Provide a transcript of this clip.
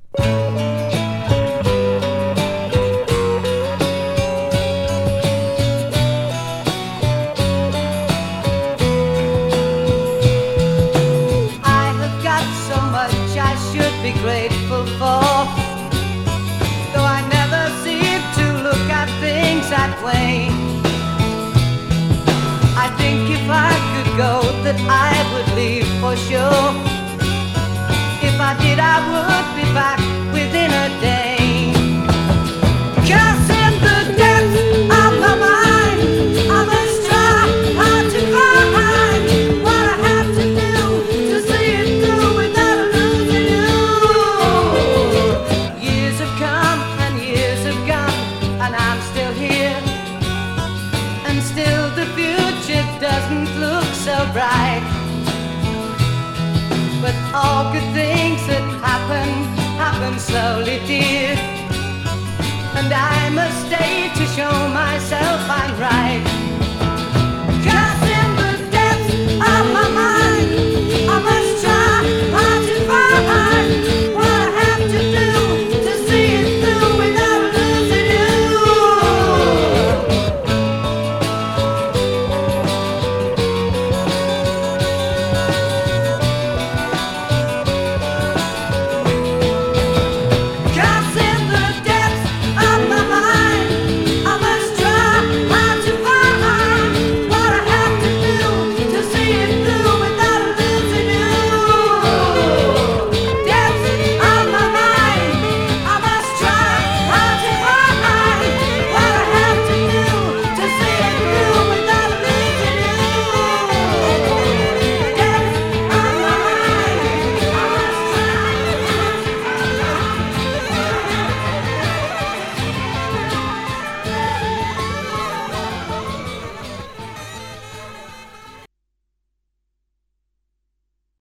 Be grateful for, though I never seem to look at things that way. I think if I could go that I would leave for sure. If I did I would be back within a day. 'Cause in the depths of my mind I must try hard to find what I have to do to see it through without losing you. Years have come and years have gone, and I'm still here, and still the future doesn't look so bright. But all good things that happen, happen slowly, dear. And I must stay to show myself I'm right.